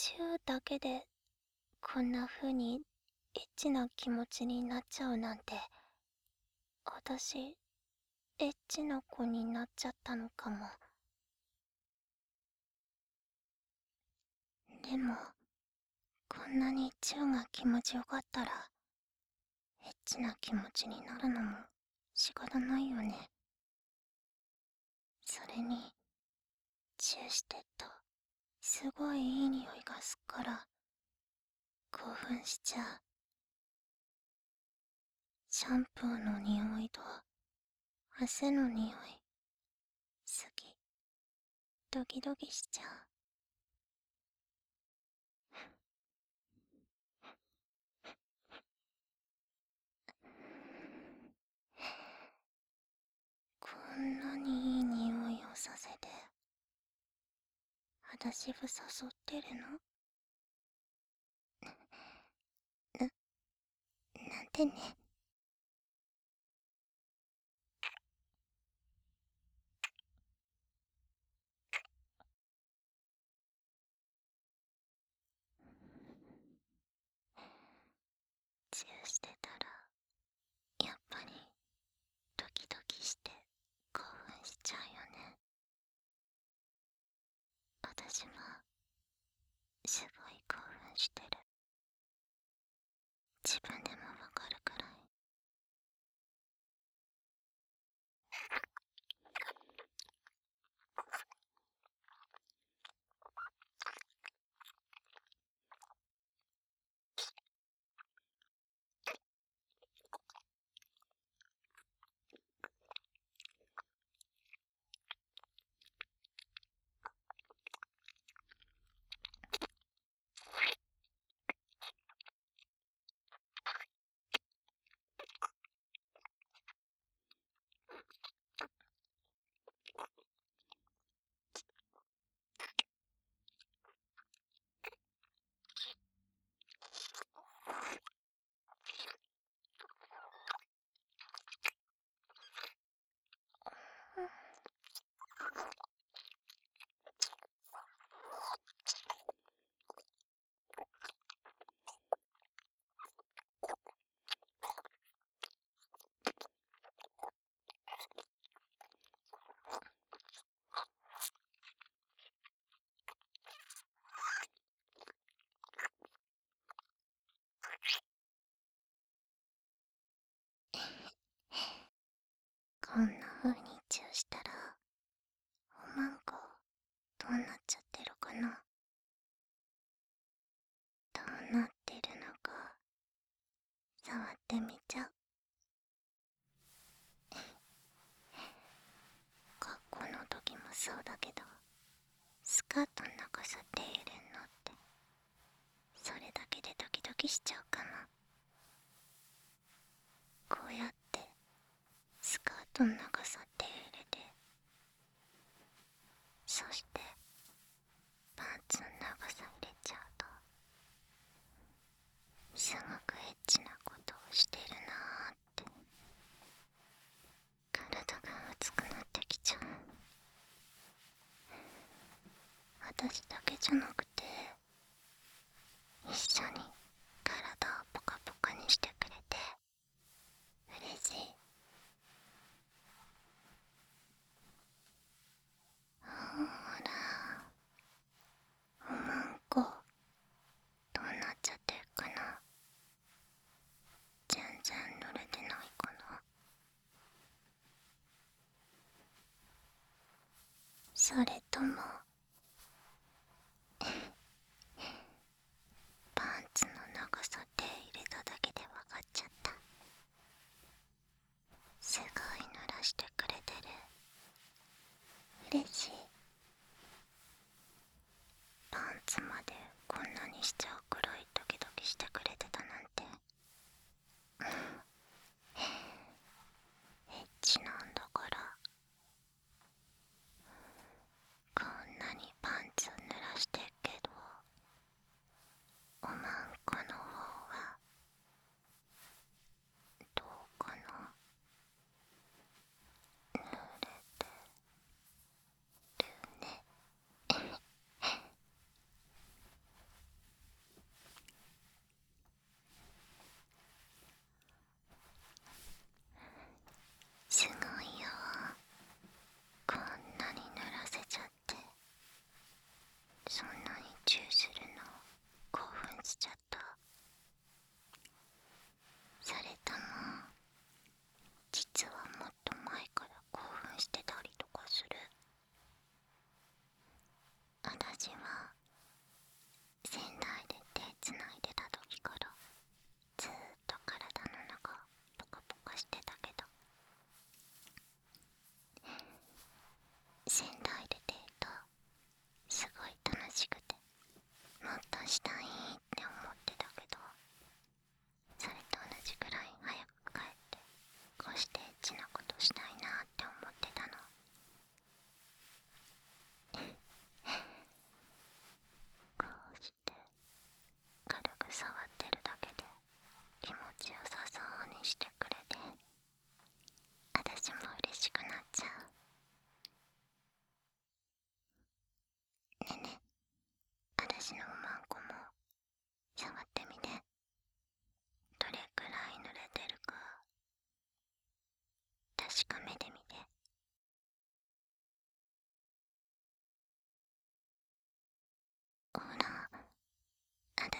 チューだけでこんな風にエッチな気持ちになっちゃうなんて、私エッチな子になっちゃったのかも。でもこんなにチューが気持ちよかったらエッチな気持ちになるのも仕方ないよね。それにチューしてっとすごいいい匂いがすっから興奮しちゃう。シャンプーの匂いと汗の匂い、好き。ドキドキしちゃう。こんなにいい匂いをさせて私を誘ってるの？なんてね。チューしてたらやっぱりドキドキして興奮しちゃうよね。私はすごい興奮してる。自分でもわかるくらい。こんな風にチューしたらおまんこどうなっちゃってるかな。どうなってるのか触ってみちゃう。学校の時もそうだけど、スカートの長さ手入れんのってそれだけでドキドキしちゃうかな。こうやってスカートの長さ手入れて、そしてパンツの長さ入れちゃうとすごくエッチなことをしてるなーって、体が熱くなってきちゃう。私だけじゃなくて一緒に体をポカポカにしてくれて嬉しい。ほら、おまんこどうなっちゃってるかな。全然濡れてないかな。それともパンツの長さ手入れただけで分かっちゃった？すごい濡らしてくれてる。嬉しい。パンツまでこんなにしちゃうくらいドキドキしてくれてたなんて。エッチなんだから。こんなにパンツ濡らしてっけど、おまんこの方はどうかな。濡れてるね。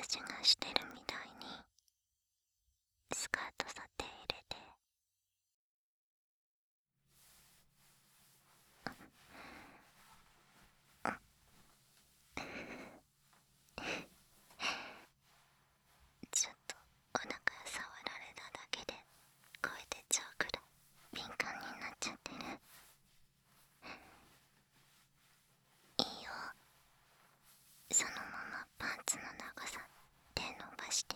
私がしてるみたいにスカートさ手入れて、ちょっとお腹触られただけで声出ちゃうくらい敏感になっちゃってる。いいよ、そのままパンツの長さ手伸ばして、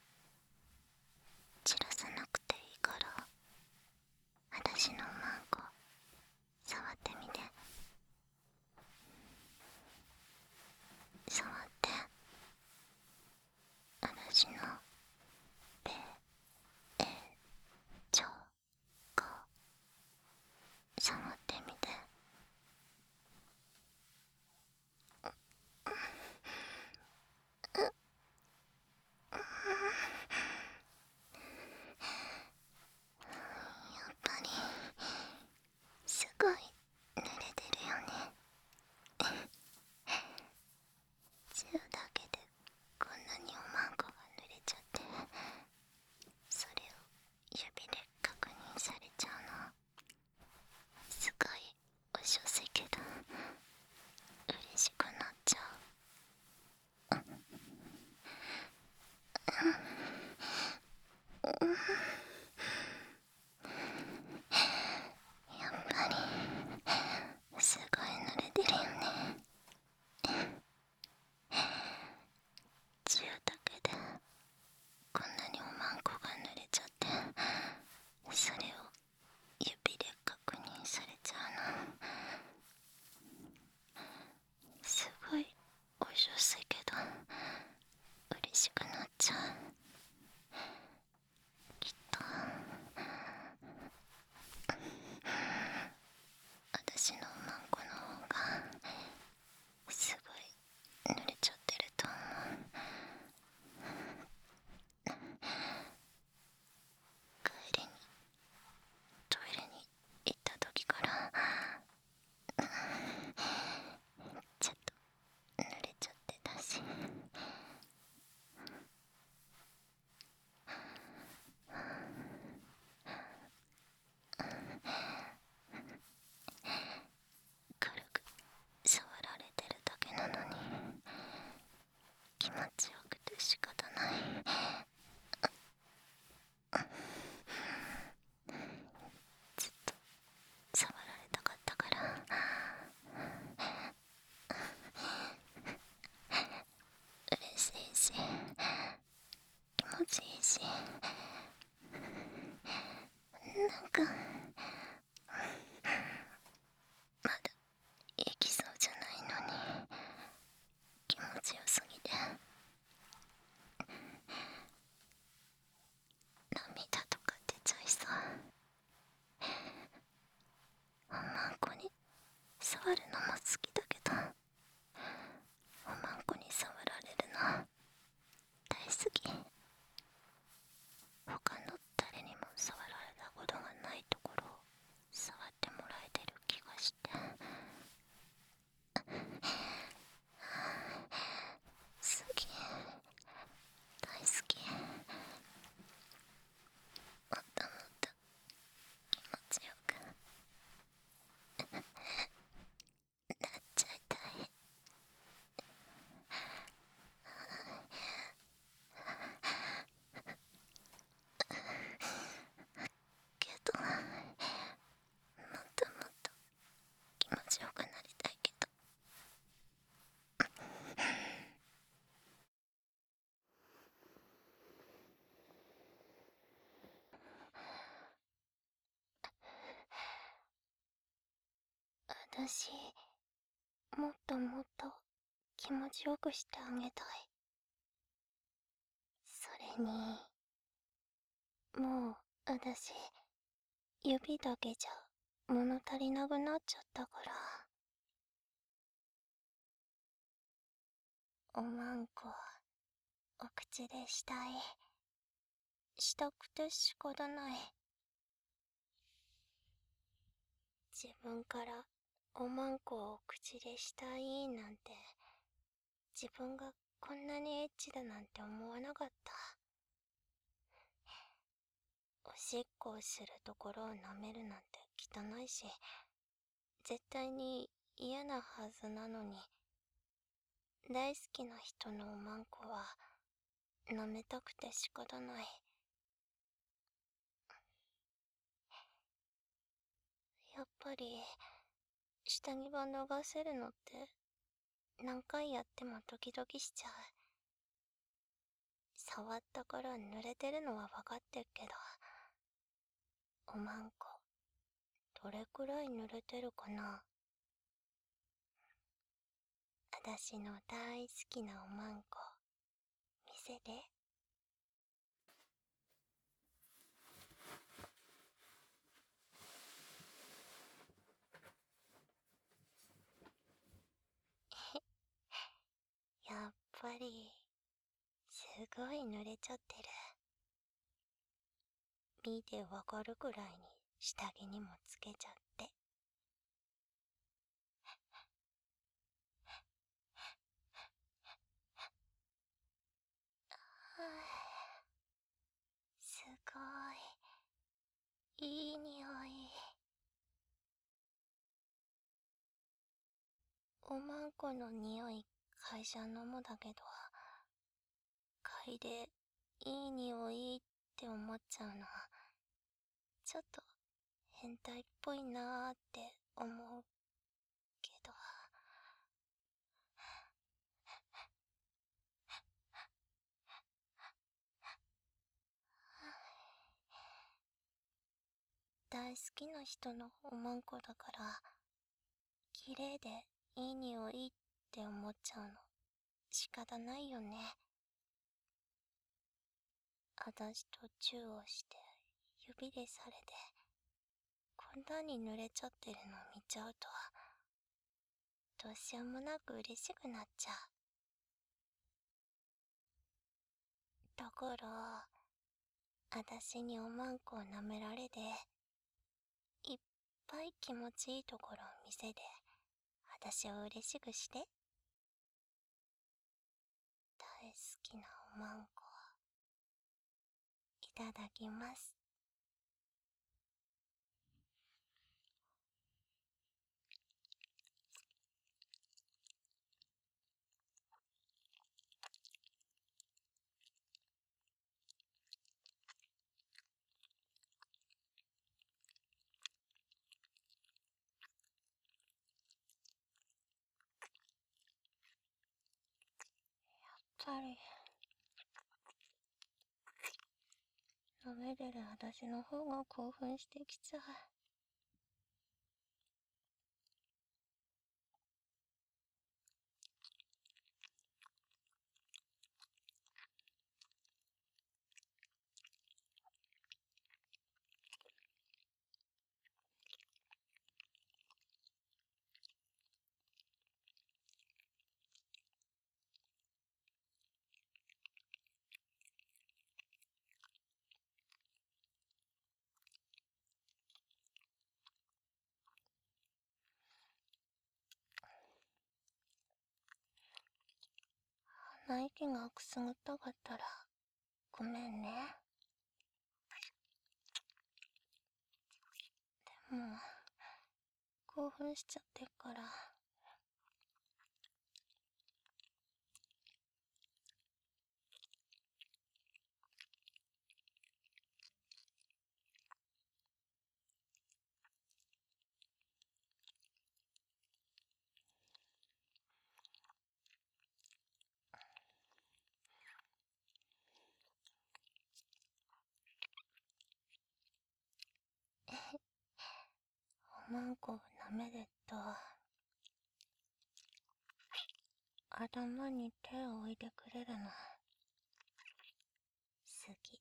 散らさなくていいから私のマンコ触ってみて。触って、私のべえちょこ触ってみて。やっぱりすごい濡れてるよね。チューだけでこんなにおまんこが濡れちゃって、それを指で確認されちゃうのすごいおしょせけど嬉しくなっちゃう。やっぱりすごい濡れてるよね。チューだけでこんなにおまんこが濡れちゃって、それを指で確認されちゃうのすごいおしょせけど嬉しくなっちゃう。きっと私のおまんこの方がすごい濡れちゃってると思う。帰りにトイレに行った時からちょっと濡れちゃってたし、軽く触られてるだけなのに気持ちよくて仕方ない。ずっと触られたかったから。嬉しいし気持ちいいし、なんかまだ行きそうじゃないのに気持ちよすぎて涙とか出ちゃいそう。おまんこに触るのも好きだけど、おまんこに触られるの大好き。他の誰にも触られたことがないところを触ってもらえてる気がして、好き、大好き。もっともっと気持ちよくなっちゃいたい。けどもっともっと気持ちよくなりたいけど、私もっともっと気持ちよくしてあげたい。それにもう私指だけじゃ物足りなくなっちゃったから、おまんこお口でしたい。したくて仕方ない。自分からおまんこを口でしたいなんて自分がこんなにエッチだなんて思わなかった。おしっこをするところを舐めるなんて汚いし、絶対に嫌なはずなのに、大好きな人のおまんこは舐めたくて仕方ない。やっぱり下着ば脱がせるのって何回やってもドキドキしちゃう。触ったから濡れてるのは分かってるけど、おまんこどれくらい濡れてるかな。あたしの大好きなおまんこ見せて。やっぱりすごい濡れちゃってる。見てわかるくらいに下着にもつけちゃって。すごいいい匂い。おまんこの匂い会社のもだけど、嗅いでいい匂いって思っちゃうの。ちょっと変態っぽいなーって思うけど。大好きな人のおまんこだから、綺麗でいい匂いって思っちゃうの。仕方ないよね。あたしとチューをして指でされて、こんなに濡れちゃってるの見ちゃうと、どうしようもなく嬉しくなっちゃう。だから、あたしにおまんこを舐められて、いっぱい気持ちいいところを見せて、あたしを嬉しくして。大好きなおまんこ、いただきます。やっぱり舐めてるあたしの方が興奮してきちゃう。鼻息がくすぐったかったらごめんね。でも興奮しちゃってるから。おまんこを舐めると、頭に手を置いてくれるの。好き。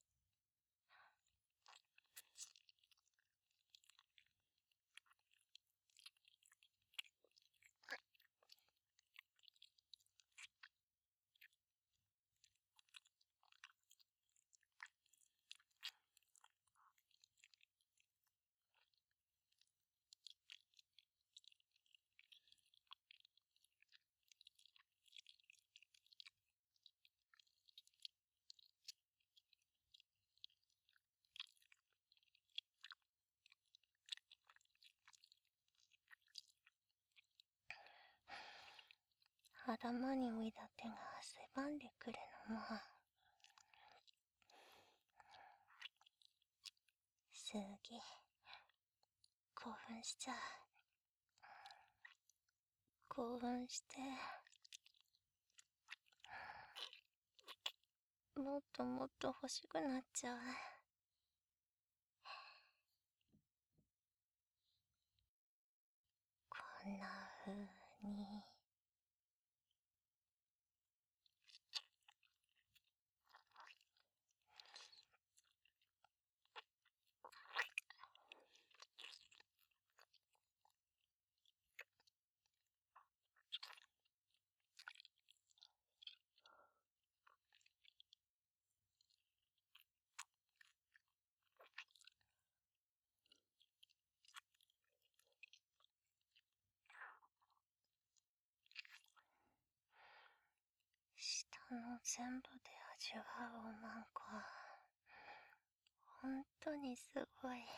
頭に浮いた手が汗ばんでくるのもすげえ興奮しちゃう。興奮してもっともっと欲しくなっちゃう。こんな風に下の全部で味わうおまんこ、ほんとにすごい。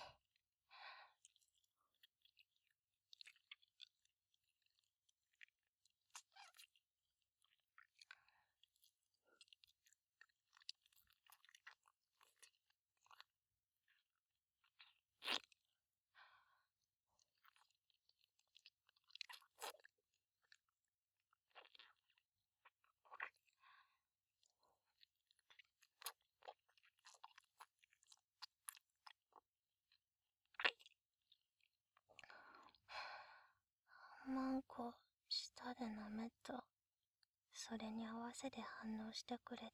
おまんこ舌で舐めとそれに合わせて反応してくれて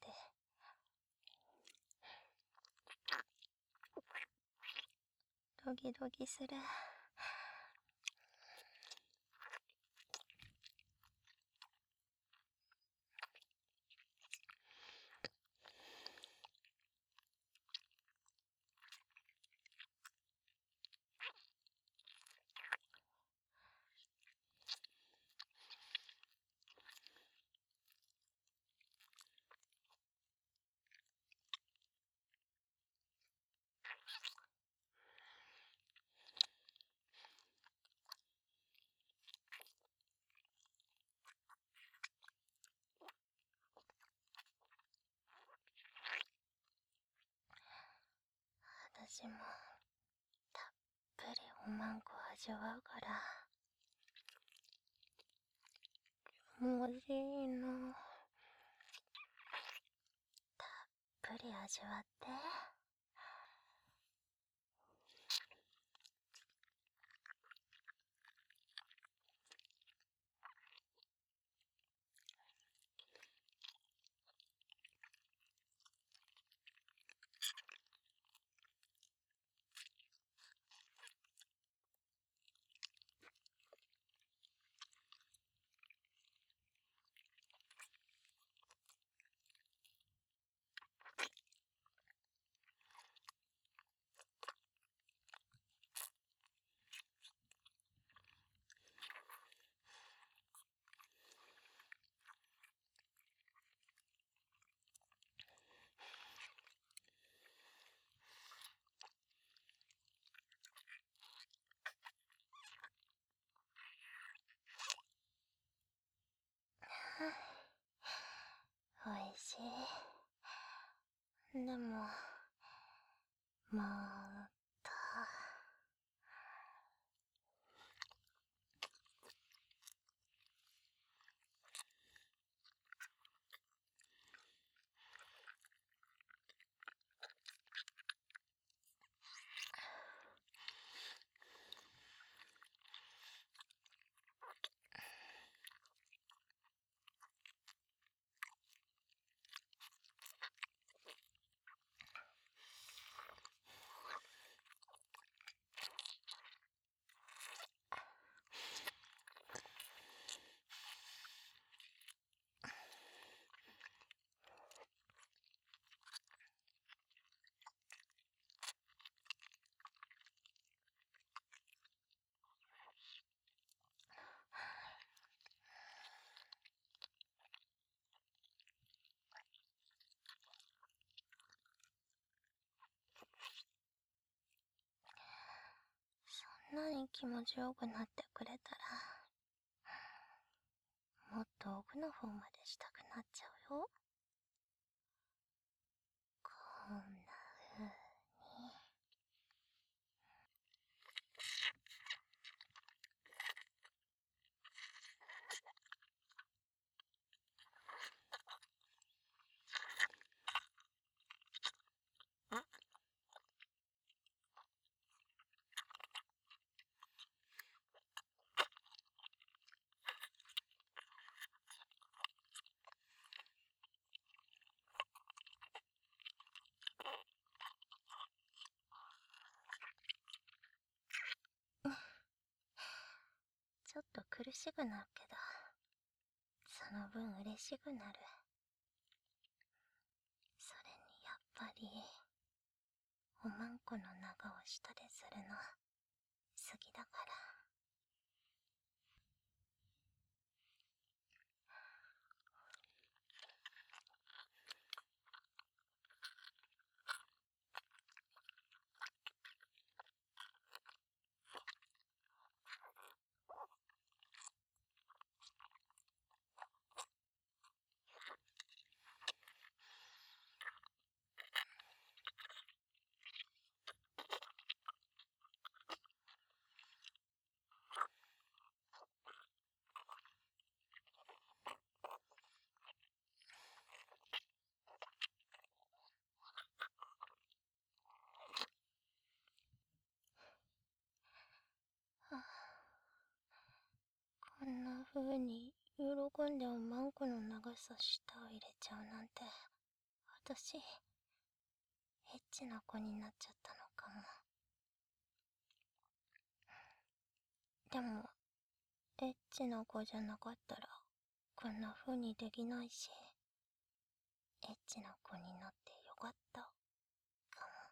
ドギドギする。私もたっぷりおまんこ味わうからもしいのたっぷり味わって。おいしい。でももっとそんなに気持ちよくなってくれたらもっと道具の方までしたくなっちゃうよ。こんな風に。ちょっと苦しくなるけど、その分嬉しくなる。それにやっぱり、おまんこの長を下でするの、好きだから。はあ、こんな風に喜んでおまんこの長さ下を入れちゃうなんて、私、エッチな子になっちゃったのかも。でも、エッチな子じゃなかったら、こんな風にできないし、エッチな子になってよかった、かも。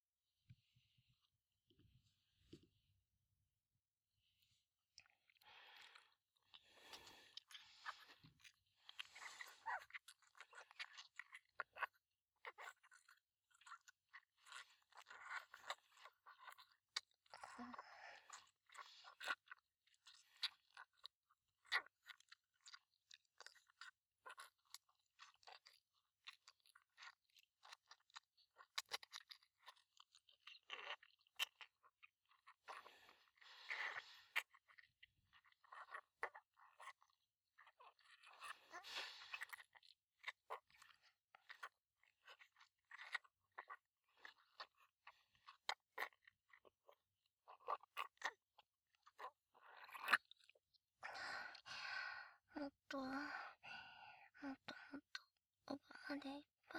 もっと、もっともっと、奥までいっぱい。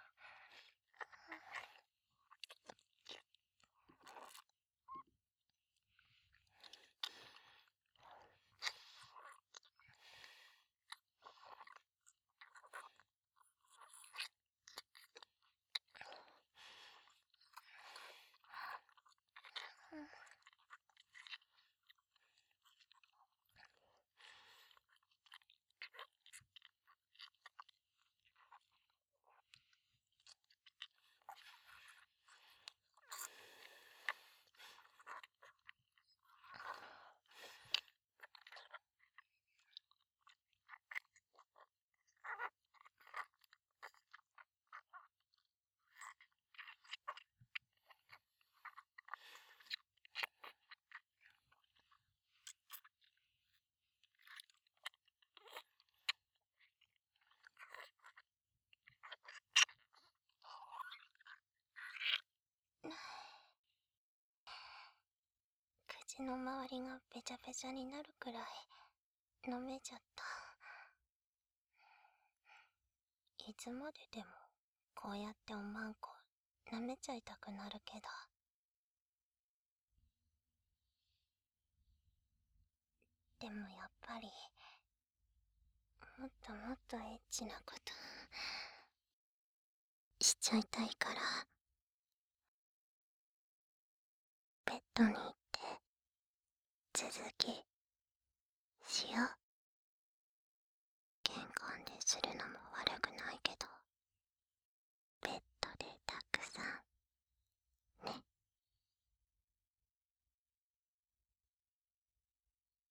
口の周りがべちゃべちゃになるくらい飲めちゃった。いつまででもこうやっておまんこ舐めちゃいたくなるけど、でもやっぱりもっともっとエッチなことしちゃいたいから、ベッドに行って続きしよう。